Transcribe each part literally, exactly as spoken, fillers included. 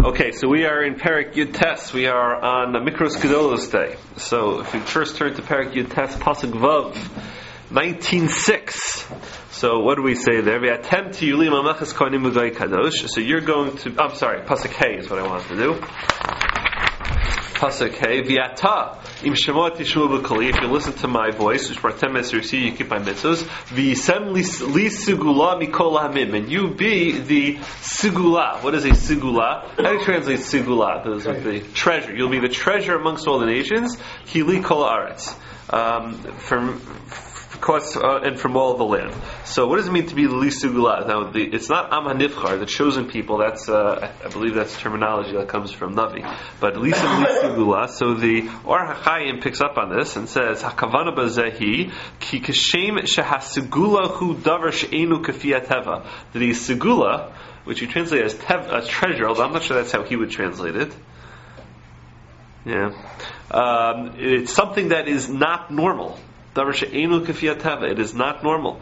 Okay, so we are in Perek Yud Tes. We are on the Mikros Gedolos Day. So if we first turn to Perek Yud Tes, Pasuk Vav, nineteen six. So what do we say there? We attempt to Yulim Amachas Kohanim Ugoy Kadosh. So you're going to, I'm sorry, Pasuk Hey is what I wanted to do. Pasuk Hey, V'yata im shemot tishmu b'koli. If you listen to my voice, which partem esrisi, you keep my mitzvos. V'yisem li sigula mikol hamim, and you be the sigula. What is a sigula? How do you translate sigula? Those are the treasure. You'll be the treasure amongst all the nations. Hili kol haaretz. Um, from Of course, uh, and from all the land. So, what does it mean to be the Lisugula? Now, the, it's not Am HaNivchar, the chosen people. That's, uh, I believe, that's terminology that comes from Navi. But Lisa Lisugula. So the Or HaChaim picks up on this and says, "Hakavana bazehi ki kashem shehasugula hu davar she'enu kafiyat teva." The Sigula, which you translate as tev, uh, treasure, although I'm not sure that's how he would translate it. Yeah, um, it's something that is not normal. It is not normal.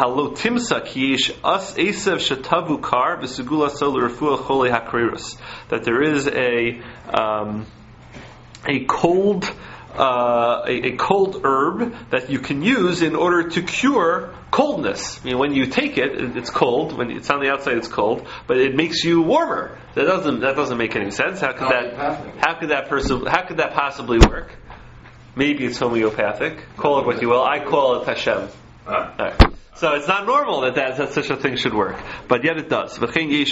That there is a um, a cold uh, a, a cold herb that you can use in order to cure coldness. I mean, when you take it, it's cold. When it's on the outside, it's cold, but it makes you warmer. That doesn't that doesn't make any sense. How could that how could that person how could that possibly work? Maybe it's homeopathic. Call it what you will. I call it Hashem. Ah. Right. So it's not normal that, that that such a thing should work, but yet it does. Similarly,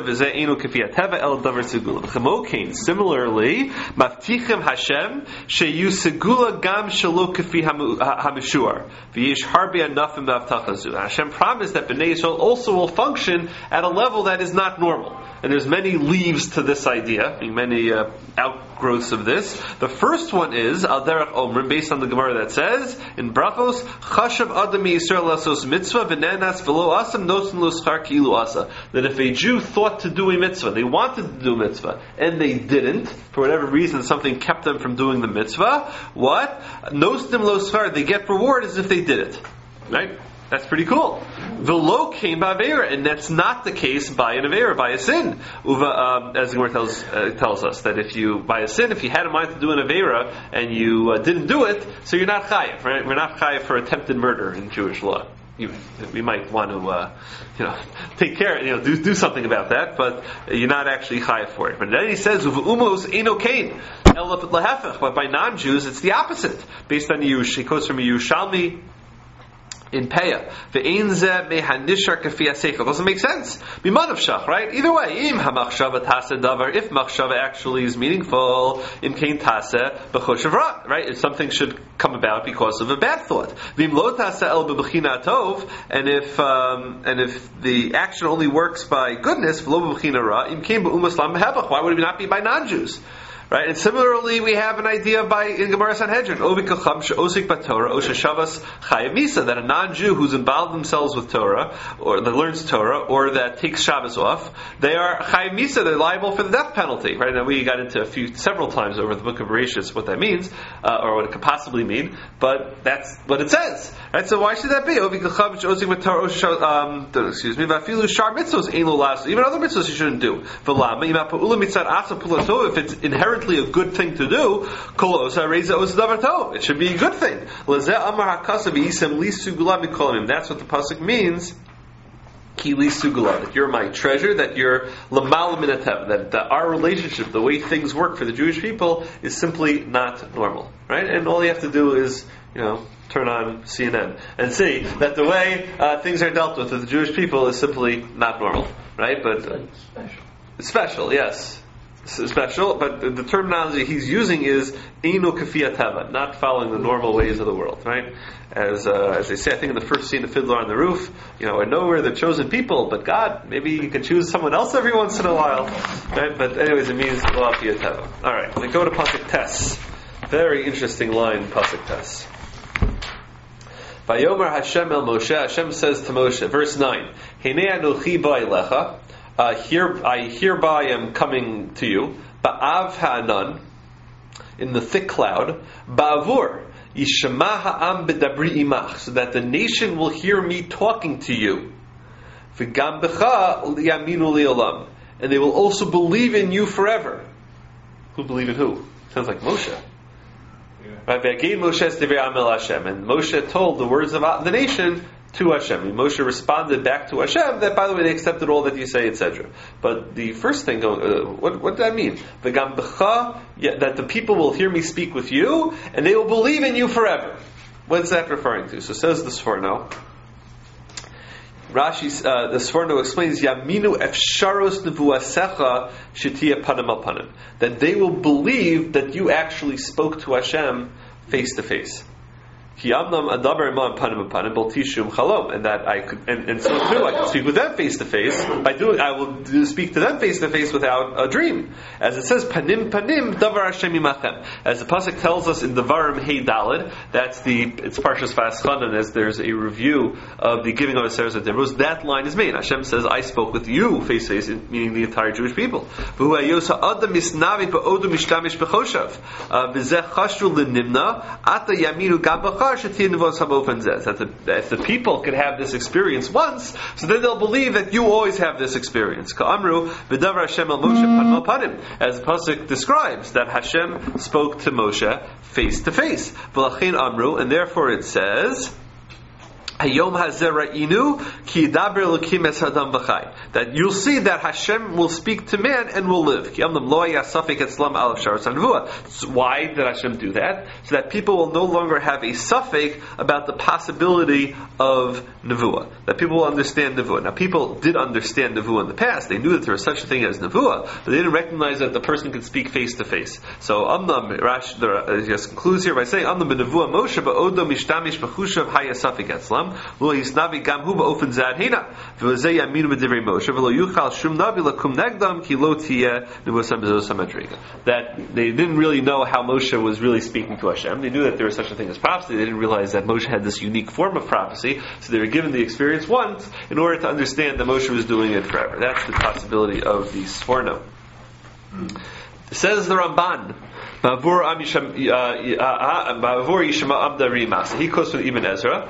maftichim Hashem sheyu segula gam shelo kafi hamishur v'yesh harbi anafim b'avtachazu. Hashem promised that Bnei Yisrael also will function at a level that is not normal. And there's many leaves to this idea, many uh, outgrowths of this. The first one is al derech omrim, based on the Gemara that says in Brachos, Chashav Adam Yisrael lasos mitzvah v'nenas v'lo asam notzin lo schar ki'ilu asa. That if a Jew thought to do a mitzvah, they wanted to do a mitzvah, and they didn't, for whatever reason, something kept them from doing the mitzvah. What? Notzin lo schar, they get reward as if they did it. Right? That's pretty cool. V'lo came by Aveira, and that's not the case by an Aveira, by a sin. Uva, um, as the Gemara tells, uh, tells us, that if you, by a sin, if you had a mind to do an Aveira, and you uh, didn't do it, so you're not chayiv, right? We're not chayiv for attempted murder in Jewish law. You, we might want to, uh, you know, take care, you know, do, do something about that, but you're not actually chayiv for it. But then he says, "Umos eno kain elaf lahefech." But by non-Jews, it's the opposite. Based on Yush, he quotes from Yerushalmi in Peah, ve'enze mehanishar kafiyah seichel. Doesn't make sense. Bimanavshach, right? Either way, im hamachshava tase davar. If machshava actually is meaningful, im kain tase b'choshev ra, right? If something should come about because of a bad thought. V'im lo tase el b'bechina tov, and if um, and if the action only works by goodness, v'lo b'bechina ra, im kain b'umas lam behevach. Why would it not be by non-Jews? Right, and similarly, we have an idea by in Gemara Sanhedrin, that a non-Jew who's involved themselves with Torah, or that learns Torah, or that takes Shabbos off, they are Chayav Misa, they're liable for the death penalty. Right, now we got into a few, several times over the book of Bereshit what that means, uh, or what it could possibly mean, but that's what it says. Right, so why should that be? Um, excuse me, even other mitzvahs you shouldn't do. If it's inherent a good thing to do, it should be a good thing. That's what the pasuk means. That you're my treasure, that you're lamal minatev, that, that our relationship, the way things work for the Jewish people, is simply not normal. Right? And all you have to do is, you know, turn on C N N and see that the way uh, things are dealt with with the Jewish people is simply not normal. Right? But uh, special. Special, yes. Special, but the terminology he's using is Eino Kafiyat Teva, not following the normal ways of the world, right? As uh, as they say, I think in the first scene of Fiddler on the Roof, you know, I know we're the chosen people, but God, maybe you can choose someone else every once in a while, right? But anyways, it means Lo Kafiyat Teva. All right, we go to Pasuk Tes. Very interesting line, Pasuk Tes. Vayomer Hashem el Moshe. Hashem says to Moshe, verse nine, Hinei anochi ba'elecha. Uh, here, I hereby am coming to you, ba'av ha'anan, in the thick cloud, ba'avur, yishama ha'am b'dabri imach, so that the nation will hear me talking to you, v'gam b'cha yaminu li'olam, and they will also believe in you forever. Who believe in who? Sounds like Moshe. Yeah. Right? And Moshe told the words of the nation to Hashem. And Moshe responded back to Hashem that, by the way, they accepted all that you say, et cetera. But the first thing, uh, what, what does that mean? That the people will hear me speak with you, and they will believe in you forever. What's that referring to? So says the Sforno. Rashi, uh, the Sforno explains, Yaminu efsharos nevuasecha shetiya panim al panim. That they will believe that you actually spoke to Hashem face to face. And that I could, and, and so too, I could speak with them face to face. By doing, I will do, speak to them face to face without a dream, as it says, panim panim davar Hashem imachem. As the pasuk tells us in Devarim Hey Daled, that's the it's Parshas Va'aschanan, as there's a review of the giving of Aseres HaDibros. That line is made. Hashem says, "I spoke with you face to face," meaning the entire Jewish people. That the, if the people could have this experience once, so then they'll believe that you always have this experience. As the pasuk describes that Hashem spoke to Moshe face to face, and therefore it says, that you'll see that Hashem will speak to man and will live. Why did Hashem do that? So that people will no longer have a suffix about the possibility of nevuah. That people will understand nevuah. Now, people did understand nevuah in the past. They knew that there was such a thing as nevuah, but they didn't recognize that the person could speak face to face. So Amnam Rash just concludes here by saying, Amnam b'nevuah Moshe ba'odo mishtamish b'chushav haya suffix etzlam. Lo yisnavi gam hu ba'ofen zad hina v'lezei yaminu b'divrei Moshe v'lo yuchal shum navi lakum negdam ki lo tiyeh nevusam b'zosam madriga. That they didn't really know how Moshe was really speaking to Hashem. They knew that there was such a thing as prophecy. They didn't realize that Moshe had this unique form of prophecy. So they were given the experience once in order to understand that Moshe was doing it forever. That's the possibility of the Sforno. Says the Ramban. He quotes from Ibn Ezra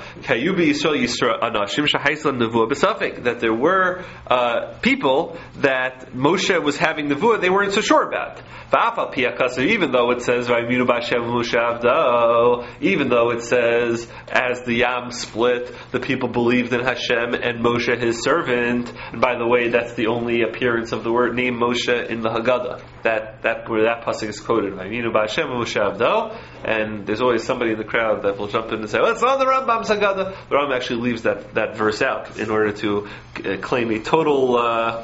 that there were uh, people that Moshe was having nevuah they weren't so sure about. Even though it says even though it says as the Yam split, the people believed in Hashem and Moshe his servant. And by the way, that's the only appearance of the word name Moshe in the Haggadah. That that where that pasuk is quoted. And there's always somebody in the crowd that will jump in and say, well, it's not the Rambam's Haggadah. The Rambam actually leaves that, that verse out in order to uh, claim a total uh,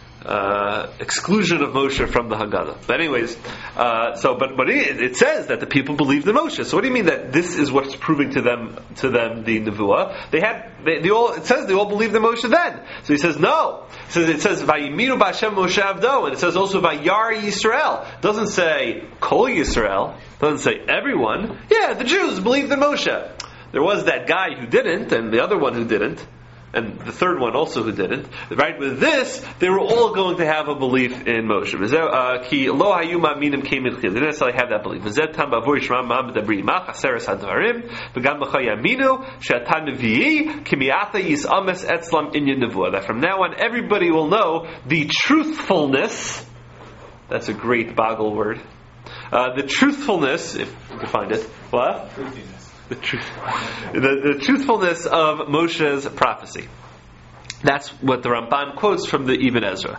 uh, exclusion of Moshe from the Haggadah. But anyways, uh, so but but it, it says that the people believed in Moshe. So what do you mean that this is what's proving to them to them the nevuah? They had they, they all it says they all believed in Moshe then. So he says no. It says it says Vayimiru b'Hashem Moshe Avdo, and it says also Vayar Yisrael. It doesn't say Kol Yisrael. It doesn't say everyone. Yeah, the Jews believed in Moshe. There was that guy who didn't, and the other one who didn't. And the third one also who didn't. Right? With this, they were all going to have a belief in Moshe. Ki lo hayu ma'aminim came in chil. They didn't necessarily have that belief. V'zeh tam b'avur yishma ma'am b'dabri imach aseres hadvarim v'gam b'cha yaminu she'atan nevi'i ki mi'ata yis'ames etzlam inyan nevuah. That from now on, everybody will know the truthfulness. That's a great Boggle word. Uh, the truthfulness, if you can find it. What? Truthiness. The, truth, the, the truthfulness of Moshe's prophecy. That's what the Ramban quotes from the Ibn Ezra.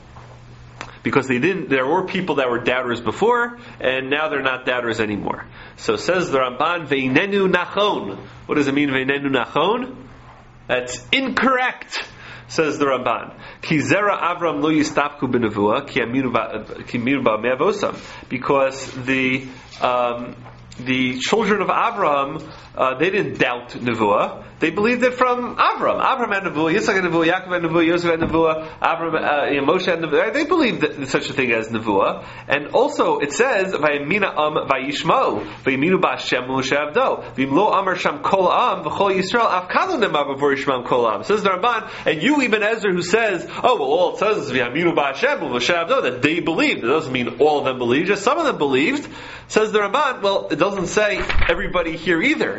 Because they didn't, there were people that were doubters before, and now they're not doubters anymore. So says the Ramban, Veinenu nachon. What does it mean, Veinenu nachon? That's incorrect, says the Ramban. Ki zera Avram lo yistapku b'nevuah ki amiru ba'me'avosam. Because the um, the children of Abraham, uh, they didn't doubt Nevuah. They believed it from Abraham. Abraham had Nevuah, Yitzchak had Nevuah, Yaakov had Nevuah, Yosef had Nevuah, Abraham, uh, you know, Moshe had Nevuah. They believed that such a thing as Nevuah. And also it says, Vayamina am vayishma'u, Vayaminu ba'Hashem Moshe avdo, V'imlo amar sham kol am, V'chol Yisrael afkadu nemar b'vor yishmam kol am. Says the Ramban, and you Ibn Ezra who says, oh, well, all it says is V'yaminu ba'Hashem Moshe avdo, that they believed. It doesn't mean all of them believed, just some of them believed. Says the Ramban, well, it doesn't say everybody here either.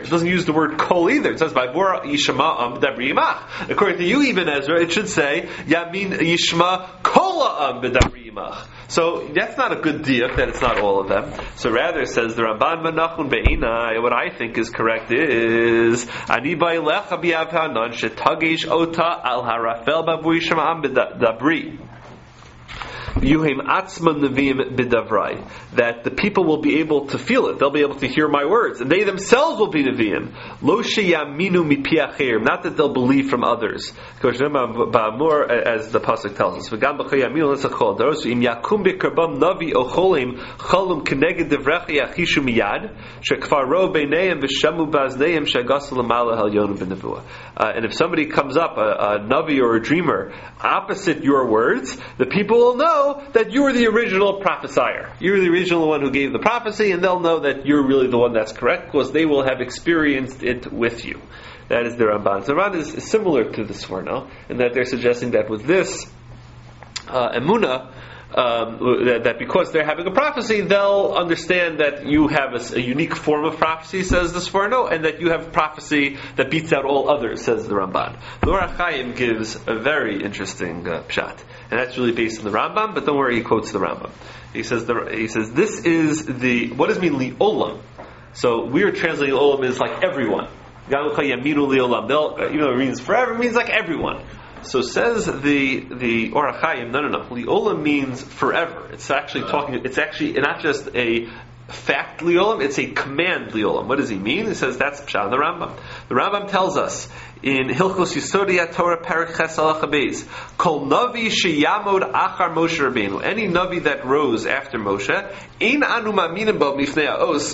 It doesn't use the word kol either. It says Vayvora Yishma Am B'dabri Yimach. According to you, even Ezra, it should say Yamin Yishma Kola Am B'dabri Yimach. So that's not a good diuk that it's not all of them. So rather, says the Ramban Menachon Be'inai, what I think is correct is Ani Ba'elecha B'Yav Hanan Shetagish Ota Al Harafel B'Avu Yishma Am B'dabri. Yuhim atzma neviim b'davrai, that the people will be able to feel it. They'll be able to hear my words, and they themselves will be neviim. Lo sheyaminu mipi acherim, not that they'll believe from others. As the pasuk tells us, v'gam b'chayaminu l'sachol daros im yakum b'karbam navi ocholim chalum keneged devrecha yachishu miyad shekfar ro beineim v'shamu bazneim shagasu l'mala halyonu b'nevuah. And if somebody comes up, a, a navi or a dreamer, opposite your words, the people will know that you were the original prophesier. You're the original one who gave the prophecy, and they'll know that you're really the one that's correct because they will have experienced it with you. That is the Ramban. So Ramban is, is similar to the Sforno in that they're suggesting that with this uh, Emunah, Um, that, that because they're having a prophecy, they'll understand that you have a, a unique form of prophecy, says the Sforno, and that you have prophecy that beats out all others, says the Ramban. The Or HaChaim gives a very interesting uh, pshat, and that's really based on the Rambam. But don't worry, he quotes the Rambam. He says, the, he says, this is the what does it mean li olam? So we are translating olam as like everyone. They'll, even though it means forever, it means like everyone. So says the the Or HaChaim, no, no, no. Li'olam means forever. It's actually talking. It's actually not just a fact li'olam. It's a command li'olam. What does he mean? He says that's pshat the Rambam. The Rambam tells us in Hilchos Yisodei Torah Perek Ches Halacha Beis, Kol Navi sheyamod achar Moshe Rabbeinu. Any Navi that rose after Moshe, ein anu ma'aminim bo mifnei ha'os.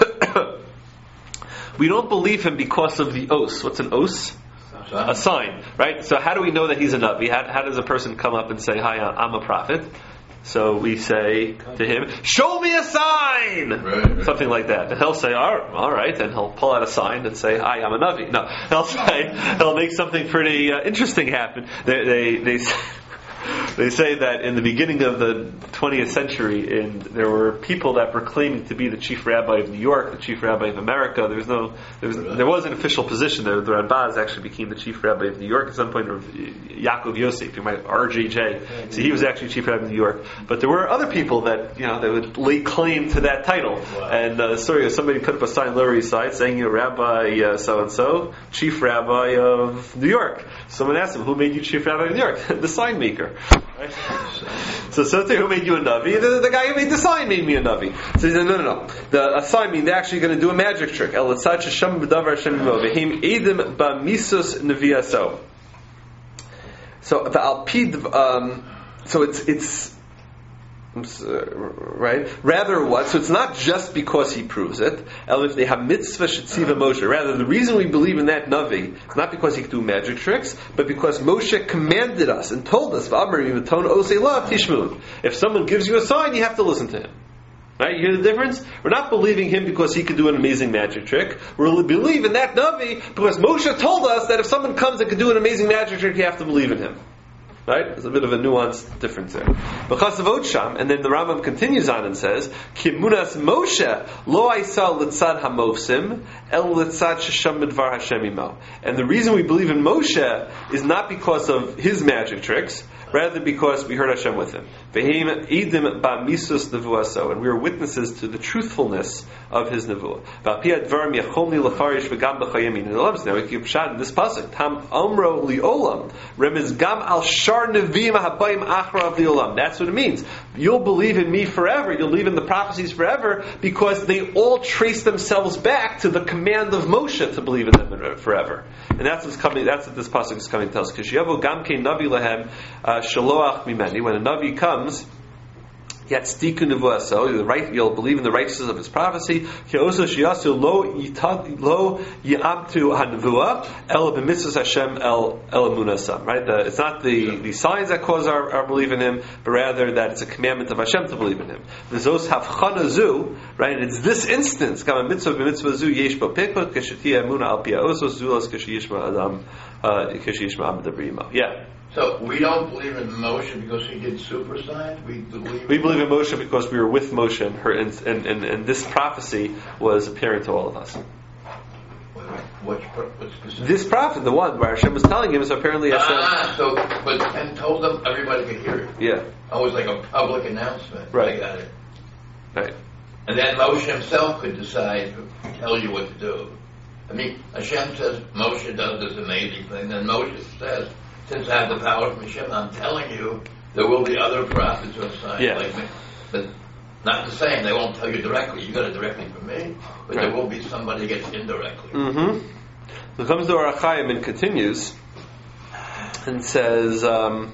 We don't believe him because of the os. What's an os? A sign, right? So how do we know that he's a Navi? How, how does a person come up and say, hi, I'm a prophet? So we say to him, show me a sign! Right, right. Something like that. And he'll say, all right, and he'll pull out a sign and say, hi, I'm a Navi. No, he'll say, he'll make something pretty uh, interesting happen. They, they, they They say that in the beginning of the twentieth century, in, there were people that were claiming to be the chief rabbi of New York, the chief rabbi of America. There was no, there was, there was an official position there. The Rambaz actually became the chief rabbi of New York at some point. Or Yaakov Yosef, you might R J J. So he was actually chief rabbi of New York. But there were other people that you know that would lay claim to that title. Wow. And uh, sorry, somebody put up a sign Lower East Side saying, "You know, Rabbi so and so, chief rabbi of New York." Someone asked him, "Who made you chief rabbi of New York?" The sign maker. Right? So, so who made you a Navi? The, the guy who made the sign made me a Navi. So he said, no, no, no. The a sign means they're actually going to do a magic trick. El etzad shesham b'davar Hashem imo v'heim edim b'misus neviaso. So the alpid, um, so it's it's. Right? Rather what? So it's not just because he proves it. If they have mitzvah shetziva Moshe. Rather, the reason we believe in that Navi is not because he could do magic tricks, but because Moshe commanded us and told us, if someone gives you a sign, you have to listen to him. Right? You hear the difference? We're not believing him because he could do an amazing magic trick. We believe in that Navi because Moshe told us that if someone comes and could do an amazing magic trick, you have to believe in him. Right? There's a bit of a nuanced difference there. And then the Rambam continues on and says, Kimunas Moshe lo aisa litzad hamofsim el litzad shesham b'dvar Hashem imo. And the reason we believe in Moshe is not because of his magic tricks, rather because we heard Hashem with him. Ve'heim idim ba'misus nevuaso, and we are witnesses to the truthfulness of his nevuah. Va'pi advarim yachomni lefarish v'gam b'chayemin. And now we keep shot in this pasuk. Tam omro li'olam remiz gam al shar nevim habayim achra of li'olam. That's what it means. You'll believe in me forever. You'll believe in the prophecies forever because they all trace themselves back to the command of Moshe to believe in them forever. And that's what's coming. That's what this pasuk is coming to tell us. Kishyavo gamke navi lehem shaloach mimeni. When a navi comes, yatzdiku nevuaso, the right, you'll believe in the righteousness of his prophecy. Kiyoso shiyasu lo yitad lo yamtu hanevua el b'mitzvos Hashem el el emunasam. Right? The, it's not the, the signs that cause our, our belief in him, but rather that it's a commandment of Hashem to believe in him. V'zos havchana zu, right? And it's this instance. Kama mitzvah b'mitzvah zu yesh bo pikot keshetia emuna al pia osos zulas keshiyishma adam keshiyishma am debrimo. Yeah. So we don't believe in Moshe because he did super signs. We believe. We believe in Moshe because we were with Moshe, and, her, and, and, and, and this prophecy was apparent to all of us. Which, which specific? This prophet, the one where Hashem was telling him, so apparently Hashem. Ah, so, but and told them everybody could hear it. Yeah. Oh, it was like a public announcement. Right. I got it. Right. And then Moshe himself could decide to tell you what to do. I mean, Hashem says Moshe does this amazing thing. Then Moshe says, since I have the power from Hashem, I'm telling you, there will be other prophets who are assigned Yeah. like me. But not the same. They won't tell you directly. You got it directly from me. But Right. there will be somebody who gets indirectly. Mm-hmm. So comes the Or HaChaim and continues and says, um,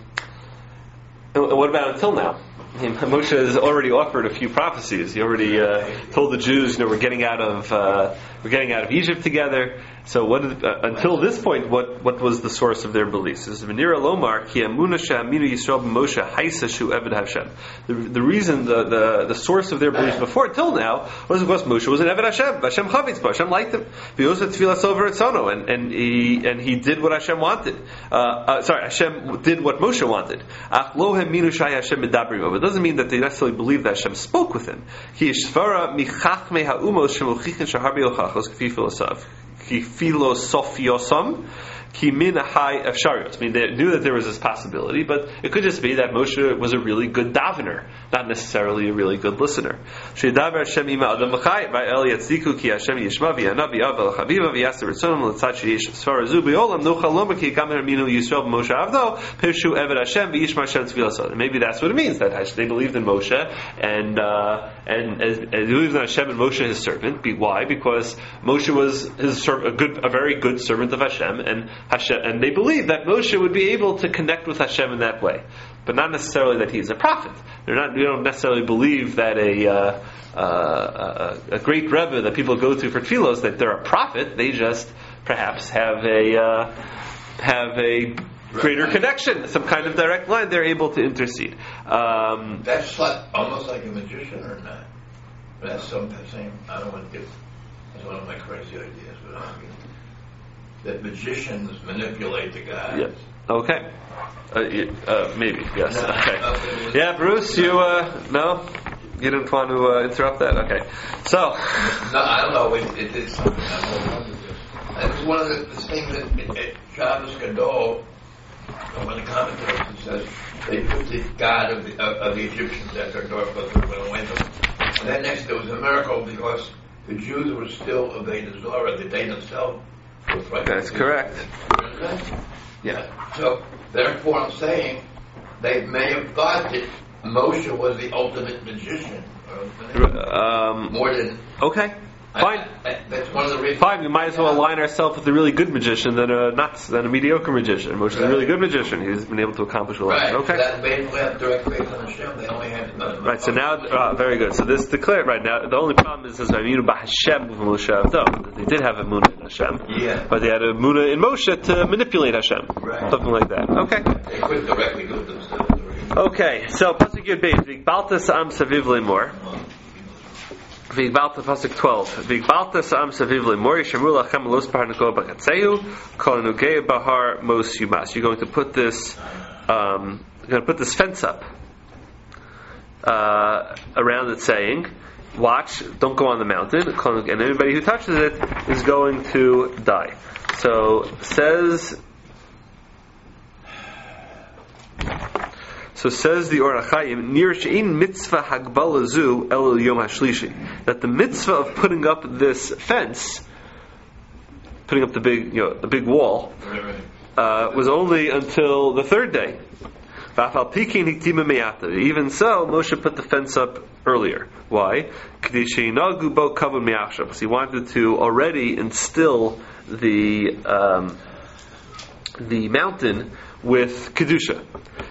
and what about until now? I mean, Moshe has already offered a few prophecies. He already uh, told the Jews, you know, we're getting out of uh, we're getting out of Egypt together. So what? Did, uh, until this point, what what was the source of their beliefs? Is Venira Lomar Ki Amuna She'aminu Yisrael Moshe Haisa Shu Eved Hashem. The the reason the, the the source of their beliefs before till now was because Moshe was an Eved Hashem. Hashem Chavitz, Hashem liked him. V'yosef Tfilas over Etzono, and and he and he did what Hashem wanted. Uh, uh, sorry, Hashem did what Moshe wanted. Ach lo Heminu Shai Hashem Medabrim. But it doesn't mean that they necessarily believe that Hashem spoke with him. Ki Yishvara Michachmei Ha'umos Shemuchichin Shaharbi Ochachos Kfi Filosof. Philosophiosom, ki min hai efsharios. I mean, they knew that there was this possibility, but it could just be that Moshe was a really good davener, not necessarily a really good listener. Shedavar Hashem ima adam v'chai va'el yatziku ki Hashem yishma v'yana v'yav v'chaviva v'yaser ritzonim l'tzad sheyish sfarazu b'olam nochal lomar ki yikam herminu Yisrael b'Moshe avdo pirshu eved Hashem v'yishma Hashem tfilasot. Maybe that's what it means, that they believed in Moshe and uh, and, and, and they believed in Hashem and Moshe his servant. Why? Because Moshe was his serv- a good, a very good servant of Hashem, and Hashem, and they believed that Moshe would be able to connect with Hashem in that way, but not necessarily that he is a prophet. They're not. We don't necessarily believe that a uh, uh, a, a great rebbe that people go to for tefillos that they're a prophet. They just perhaps have a uh, have a greater connection, some kind of direct line. They're able to intercede. Um, That's like, almost like a magician, or not? That's some same. I don't want to give. That's one of my crazy ideas, but I mean, that magicians manipulate the gods. Yeah. Okay. Uh, uh, maybe. Yes. No, Okay. okay. Yeah, Bruce. You uh, no. You didn't want to uh, interrupt that. Okay. So. No, I don't know. It, it is something I don't know. It was one of the, the things that it, it, Shabbos Gadol, one of the commentators says they put the god of the of, of the Egyptians at their door because they went away from them. And then next there was a miracle because the Jews were still Avodah Zorah, the day themselves was right. That's correct. Yeah. So therefore, I'm saying they may have thought that Moshe was the ultimate magician, Um, more than okay. Fine. I, I, that's one of the reasons. Fine. We might as well align ourselves with a really good magician than a not than a mediocre magician. Moshe is a really good magician. He's been able to accomplish a lot. Right. Okay. So that basically have direct faith on Hashem. They only had uh, Right, so now, uh, very good. So this declared right now. The only problem is this: Aminu b'Hashem Moshe Avdo. They did have a Muna in Hashem, Yeah. but they had a Muna in Moshe to manipulate Hashem, Right. something like that. Okay. They couldn't directly do it themselves. Okay. So pasuk Yud Beis V'Igbalta Sa'am Saviv Lemor. V'Igbalta pasuk twelve. V'Igbalta Sa'am Saviv Lemor Yishamru Lachem Los Parnako B'Katzeu Kol Nugei Bahar Mos Yumas. You're going to put this. Um, you're going to put this fence up. Uh, around it saying, watch, don't go on the mountain, and anybody who touches it is going to die. So says So says the Or HaChaim, Nir she'in mitzvah hagbala zu el yom hashlishi, that the mitzvah of putting up this fence, putting up the big, you know, the big wall, uh, was only until the third day. Even so, Moshe put the fence up earlier. Why? Because he wanted to already instill the um, the mountain with kedusha.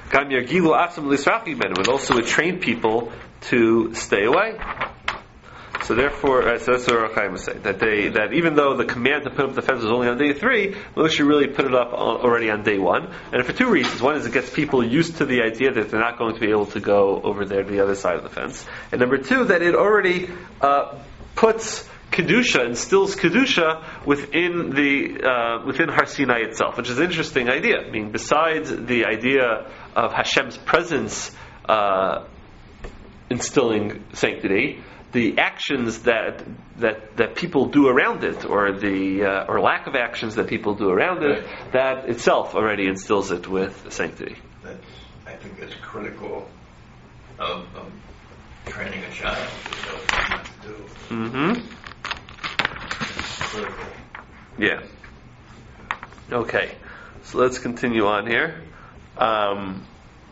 And also it trained people to stay away. So therefore, uh, so that's what Rachaim was saying, that they that even though the command to put up the fence was only on day three, Moshe really put it up on, already on day one, and for two reasons. One is it gets people used to the idea that they're not going to be able to go over there to the other side of the fence, and number two, that it already uh, puts kedusha, instills kedusha within the uh, within Har Sinai itself, which is an interesting idea. I mean, besides the idea of Hashem's presence uh, instilling sanctity, the actions that that that people do around it, or the uh, or lack of actions that people do around it, right. that itself already instills it with sanctity. That's, I think that's critical of, of training a child to know what to do. Mm-hmm. Critical. Yeah. Okay. So let's continue on here. Um,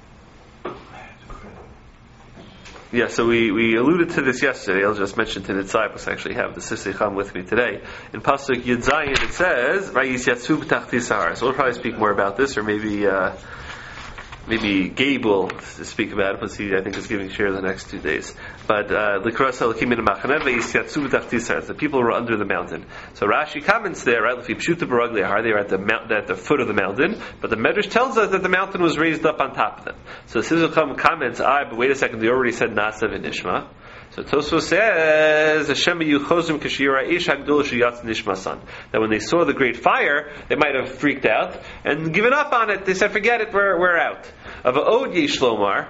Yeah, so we, we alluded to this yesterday. I'll just mention to Nitzai, because I actually have the Sisicham with me today. In Pasuk Yud Zayin it says, Vayis Yatsu b'tachti sahar. So we'll probably speak more about this, or maybe uh, maybe Gabe will speak about it, because he, I think, is giving share the next two days. But the people were under the mountain. So Rashi comments there, right? They are at the mount, at the foot of the mountain, but the Medrash tells us that the mountain was raised up on top of them. So Sizucham comments, ah, but wait a second, they already said Nasav and Nishma. So Tosfos says, that when they saw the great fire, they might have freaked out and given up on it. They said, forget it, we're, we're out. Of Od Yishlomar,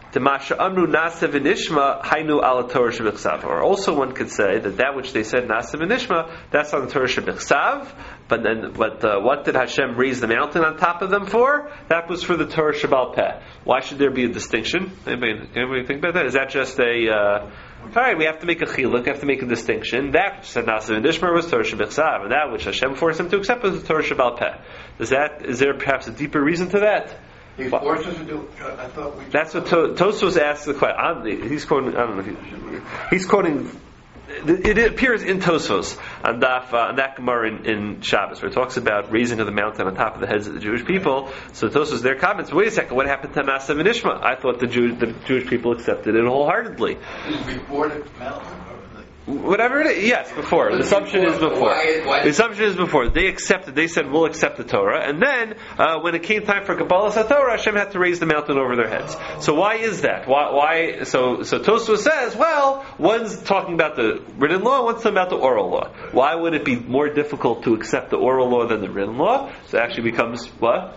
or also one could say that that which they said Nasa v'nishma, that's on the Torah Shebechsav. But then, but uh, what did Hashem raise the mountain on top of them for? That was for the Torah Shebal Peh. Why should there be a distinction? Anybody, anybody think about that? Is that just a uh, all right? We have to make a chiluk, we have to make a distinction. That which said Nasa v'nishma was Torah Shebechsav, and that which Hashem forced them to accept was the Torah Shebal Peh. Is that? Is there perhaps a deeper reason to that? He forced us to do. I thought we. That's what to, Tosfos asks the question. He's quoting. I don't know. If he, he's quoting. It, it appears in Tosfos on Daf, uh, on that Gemara in, in Shabbos, where it talks about raising of the mountain on top of the heads of the Jewish people. So Tosfos their comments. Wait a second. What happened to Nasa and Ishma? I thought the Jew, the Jewish people accepted it wholeheartedly. Before the mountain. Whatever it is, yes, before. The assumption is before. Why, why? The assumption is before. They accepted, they said, we'll accept the Torah. And then, uh, when it came time for Kabbalah Satorah, Hashem had to raise the mountain over their heads. So why is that? Why, why so, so Tosfos says, well, one's talking about the written law, one's talking about the oral law. Why would it be more difficult to accept the oral law than the written law? So it actually becomes, what?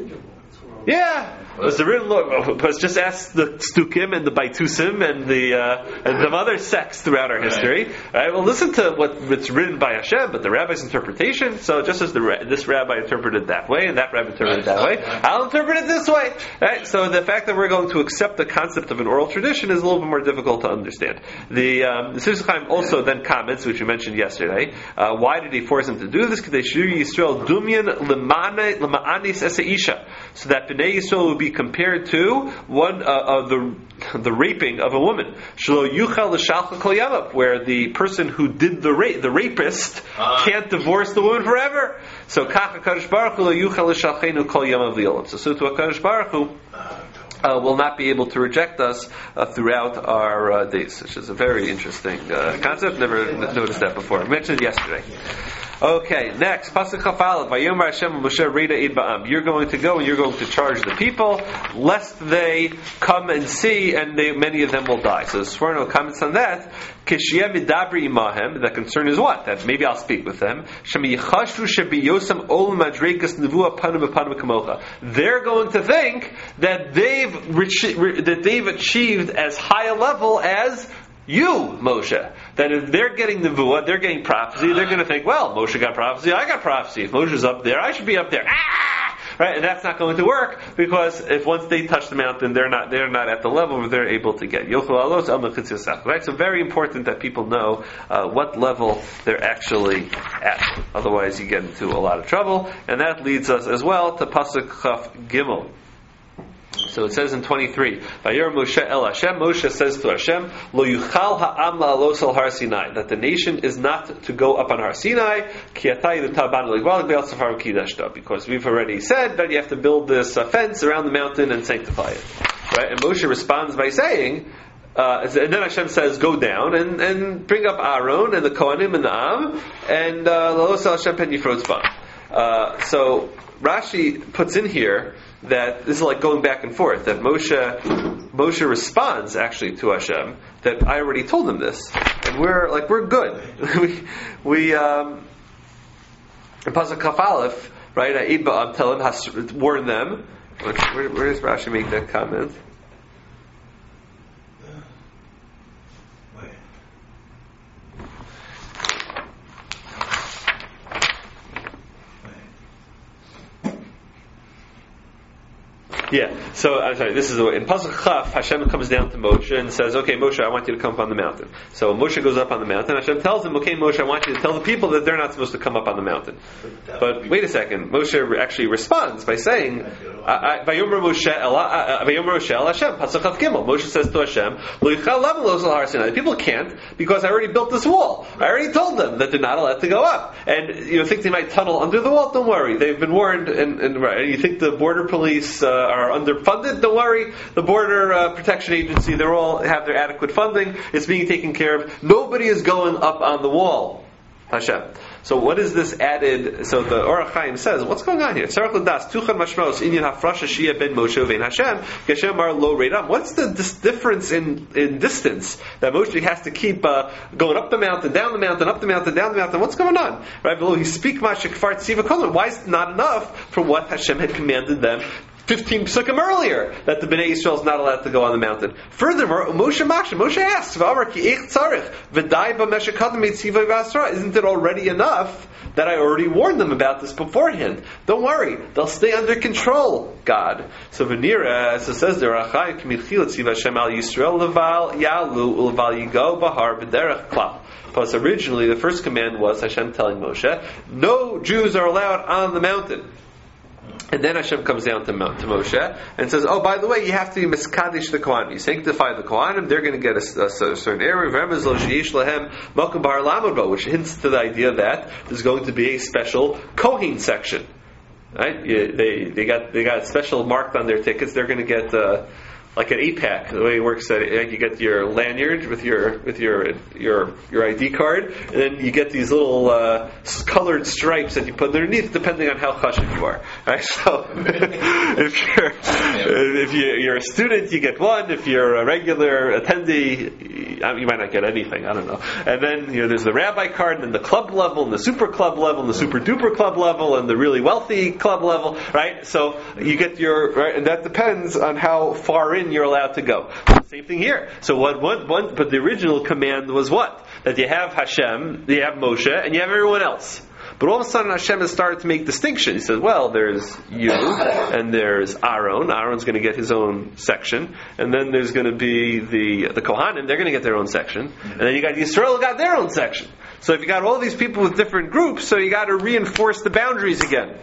Yeah, it's the written law. But just ask the Stukim and the Baitusim and the uh, and some other sects throughout our history. Right. Right? Well, listen to what, what's written by Hashem, but the rabbi's interpretation. So just as the this rabbi interpreted that way and that rabbi interpreted that way, I'll interpret it this way. Right? So the fact that we're going to accept the concept of an oral tradition is a little bit more difficult to understand. The um, the Sifsei Chaim also then comments, which we mentioned yesterday. Uh, why did he force them to do this? Because they should Yisrael dumyan lema'anis eseisha, so that Bnei Yisrael would be compared to one uh, of the the raping of a woman, Shelo yuchal l'shalcha kol yamav, where the person who did the rape, the rapist, uh, can't divorce the woman forever. So kach HaKadosh Baruch Hu lo yuchal l'shalchenu kol yamav li'olam. So so to HaKadosh Baruch Hu Uh, will not be able to reject us uh, throughout our uh, days, which is a very interesting uh, concept. Never n- noticed that before. I mentioned it yesterday. Okay, next, Pasuk Chafal, Vayomer Hashem Moshe Reda Eid Ba'am. You're going to go and you're going to charge the people, lest they come and see, and they, many of them will die. So Sforno comments on that. Kishiyeh midabri imahem. The concern is what? That maybe I'll speak with them. Shemi yichashvu shebiyosam ol madregas nevua panu b'panu kamocha. They're going to think that they've that they've achieved as high a level as you, Moshe. That if they're getting nevuah, they're getting prophecy, they're going to think, well, Moshe got prophecy, I got prophecy. If Moshe's up there, I should be up there. Ah! Right? And that's not going to work, because if once they touch the mountain, they're not they're not at the level where they're able to get. Right? So very important that people know uh, what level they're actually at. Otherwise, you get into a lot of trouble. And that leads us as well to Pasuk Chaf Gimel. So it says in twenty-three, Vayor Moshe El Hashem, Moshe says to Hashem, Lo yuchal ha'am la'alos al Har Sinai, that the nation is not to go up on Har Sinai, ki atay l'taban l'gval l'gval safar kidashta, because we've already said that you have to build this uh, fence around the mountain and sanctify it. Right? And Moshe responds by saying, Uh, and then Hashem says, go down and, and bring up Aaron and the Kohanim and the Am, and L'los al Hashem pen yifrotz bam. So Rashi puts in here that this is like going back and forth, that Moshe Moshe responds actually to Hashem that I already told him this, and we're like we're good. we we um in Pasuk Kaf Aleph, right? Eid Ba'am, tell him, has warn them. Where, where does Rashi make that comment? Yeah. So I'm sorry. This is the way. In Pasuk Chaf, Hashem comes down to Moshe and says, "Okay, Moshe, I want you to come up on the mountain." So Moshe goes up on the mountain. Hashem tells him, "Okay, Moshe, I want you to tell the people that they're not supposed to come up on the mountain." But wait a second. Moshe actually responds by saying, "Vayomer Moshe el Vayomer Moshe el Hashem." Pasuk Chaf Gimel. Moshe says to Hashem, "Lo yichal lavan lo zal har Sinai." The people can't because I already built this wall. I already told them that they're not allowed to go up. And you know, think they might tunnel under the wall? Don't worry. They've been warned. And, and, and you think the border police uh, are underfunded? Don't worry. The border uh, protection agency, they're all have their adequate funding. It's being taken care of. Nobody is going up on the wall. Hashem. So what is this added? So the Orach Chaim says, what's going on here? Tzarech l'das tuchan mashmaos inyan hafrasha shia ben Moshe uvein Hashem Hashem mar lo reidam. What's the dis- difference in, in distance that Moshe has to keep uh, going up the mountain, down the mountain, up the mountain, down the mountain? What's going on? Right below, he speak mashikfar tziva kolon. Why is it not enough for what Hashem had commanded them fifteen psukim earlier, that the Bnei Yisrael is not allowed to go on the mountain? Furthermore, Moshe Makshem, Moshe asks, isn't it already enough that I already warned them about this beforehand? Don't worry, they'll stay under control, God. So Venira, as it says there, because originally the first command was Hashem telling Moshe, no Jews are allowed on the mountain. And then Hashem comes down to, Mo- to Moshe and says, oh, by the way, you have to miskadish the Kohanim. You sanctify the Kohanim, they're going to get a, a, a certain area, which hints to the idea that there's going to be a special Kohen section. Right? You, they, they got they got special marked on their tickets. They're going to get... Uh, like an A PAC, the way it works, that you get your lanyard with your with your your your I D card, and then you get these little uh, colored stripes that you put underneath, depending on how chashuv you are. Right? So, if you're if you're a student, you get one. If you're a regular attendee, you might not get anything. I don't know. And then you know, there's the rabbi card, and then the club level, and the super club level, and the super duper club level, and the really wealthy club level. Right? So you get your right, and that depends on how far in you're allowed to go. Same thing here. So what, what, what, but the original command was what? That you have Hashem, you have Moshe, and you have everyone else. But all of a sudden Hashem has started to make distinctions. He says, well, there's you, and there's Aaron. Aaron's going to get his own section. And then there's going to be the, the Kohanim, they're going to get their own section. And then you got Yisrael, got their own section. So if you got all these people with different groups, so you got to reinforce the boundaries again.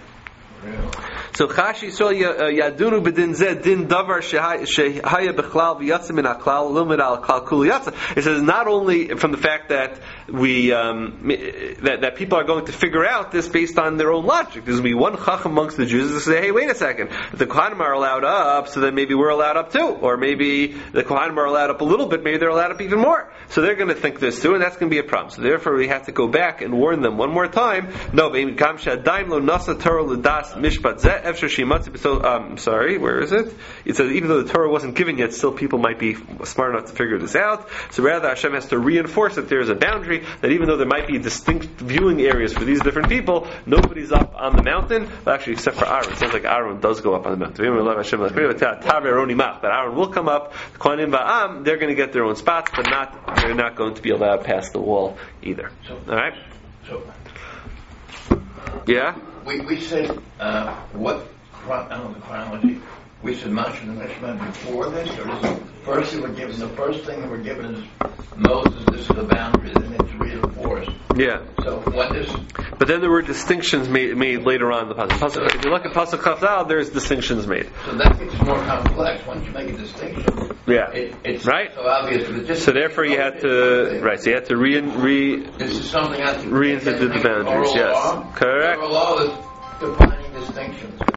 So Chashi so Yadunu bedin zeh din davar shehaya bechlal v'yatsa min haklal lumid al klal kul yatsa. It says not only from the fact that we um, that that people are going to figure out this based on their own logic. There's going to be one chach amongst the Jews that say, hey, wait a second, if the Kohanim are allowed up, so then maybe we're allowed up too, or maybe the Kohanim are allowed up a little bit, maybe they're allowed up even more. So they're going to think this too, and that's going to be a problem. So therefore, we have to go back and warn them one more time. No, nasa Torah l'das mishpat zeh. So, um, sorry, where is it? It says even though the Torah wasn't given yet, still people might be smart enough to figure this out. So rather, Hashem has to reinforce that there is a boundary, that even though there might be distinct viewing areas for these different people, nobody's up on the mountain. Well, actually, except for Aaron. It sounds like Aaron does go up on the mountain. That Aaron will come up. Kohanim va'am, they're going to get their own spots, but not they're not going to be allowed past the wall either. All right? So, yeah? We, we said, uh, what, I don't know the chronology, we said Moshe and Meshach before this, or is it first they were given, the first thing they were given is Moses, this is the boundary, then it's reinforced. Yeah. So when this... But then there were distinctions made, made later on in the Pasuk. If you look at Pasuk Chafal, there's distinctions made. So that gets more complex. Once you make a distinction, yeah, it, it's right. So obvious. But just so therefore, you had to right. So you had to re re. This is something I have to reinstitute the boundaries. Yes, law. correct. Oral law is defining distinctions.